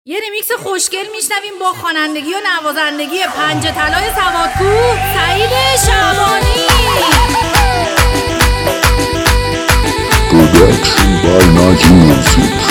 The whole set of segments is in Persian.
یه ریمیکس خوشگل میشنویم با خوانندگی و نوازندگی پنجه طلای سوادکوه سعید شعبانی. Production by Nagi Music.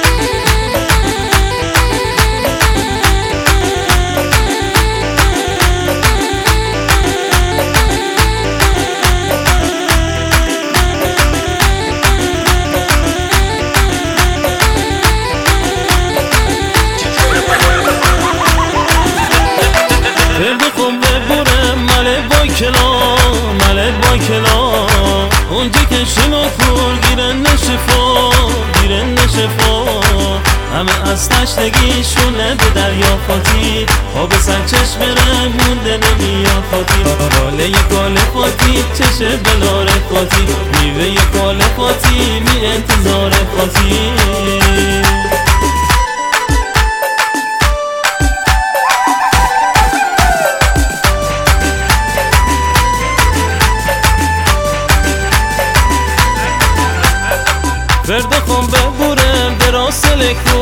اونجا که شما کور گیرن نشفا همه از تشنگیشونه به دریا فاتی آب سر چشم مونده نمیاد فاتی باله کال فاتی چشه بلار فاتی میوه کال فاتی می انتظار فاتی. فرد خون ببورم دراسلکو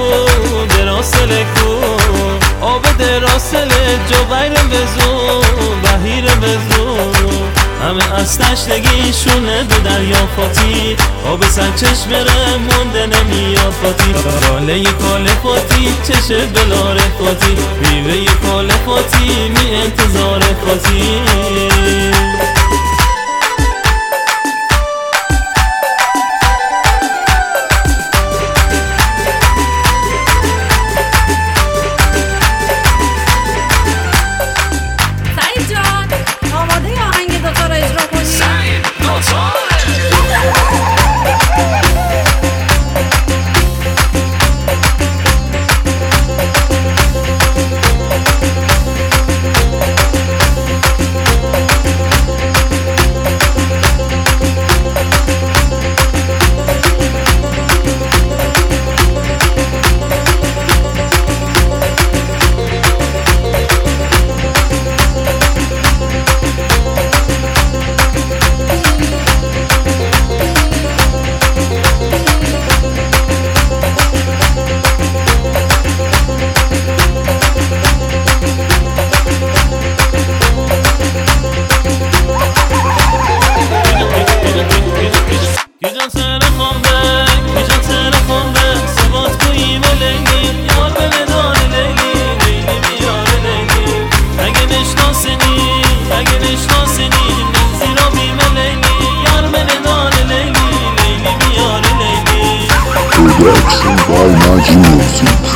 آب دراسله جو غیرم بزو بهیرم بزو همه از تشنگیشونه به دریا فاتی آب سر چشم مونده نمیاد فاتی باله کال فاتی چشه بلار فاتی میوه کال فاتی می انتظار فاتی. Production by Nagi Music.